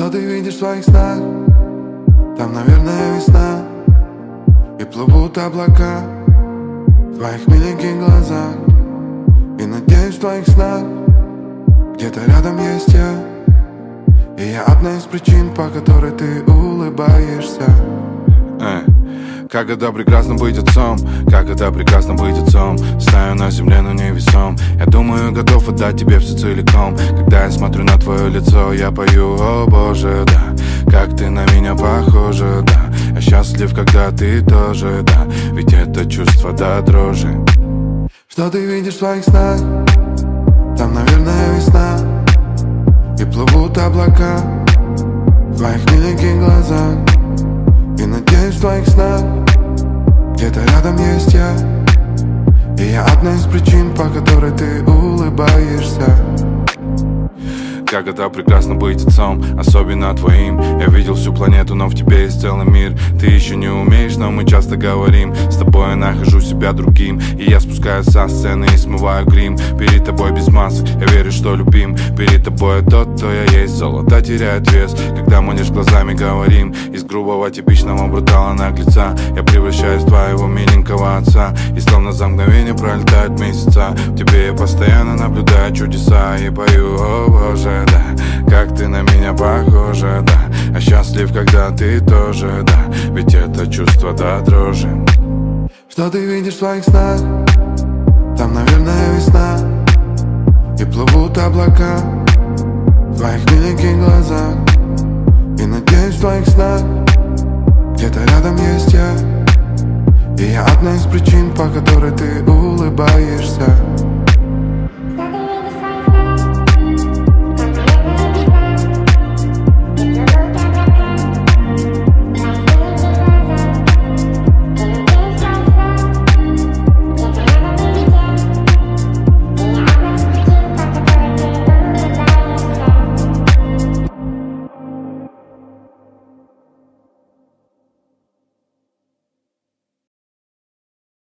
Что ты видишь в своих снах? Там, наверное, весна, и плывут облака в твоих миленьких глазах. И надеюсь, в твоих снах где-то рядом есть я. И я одна из причин, по которой ты улыбаешься. Как это прекрасно быть отцом, как это прекрасно быть отцом. Стою на земле, но невесом. Я думаю, готов отдать тебе все целиком. Когда я смотрю на твое лицо, я пою: о боже, да, как ты на меня похожа, да. Я счастлив, когда ты тоже, да, ведь это чувство до дрожи. Что ты видишь в своих снах? Там, наверное, весна, и плывут облака в твоих миленьких глазах. И надеюсь, в твоих снах где-то рядом есть я. И я одна из причин, по которой ты улыбаешься. Как это прекрасно быть отцом, особенно твоим. Я видел всю планету, но в тебе есть целый мир. Ты еще не умеешь, но мы часто говорим. С тобой я нахожу себя другим. И я спускаюсь со сцены и смываю грим. Перед тобой без масок, я верю, что любим. Перед тобой тот, кто я есть. Золото теряет вес, когда мы лишь глазами говорим. Из грубого типичного брутала наглеца я превращаюсь в твоего миленького отца. И словно за мгновение пролетают месяца. В тебе я постоянно наблюдаю чудеса. И пою: о боже, да, как ты на меня похожа, да. Я счастлив, когда ты тоже, да, ведь это чувство до дрожи. Что ты видишь в своих снах? Там, наверное, весна, и плывут облака в твоих миленьких глазах. И надеюсь, в твоих снах где-то рядом есть я. И я одна из причин, по которой ты улыбаешься.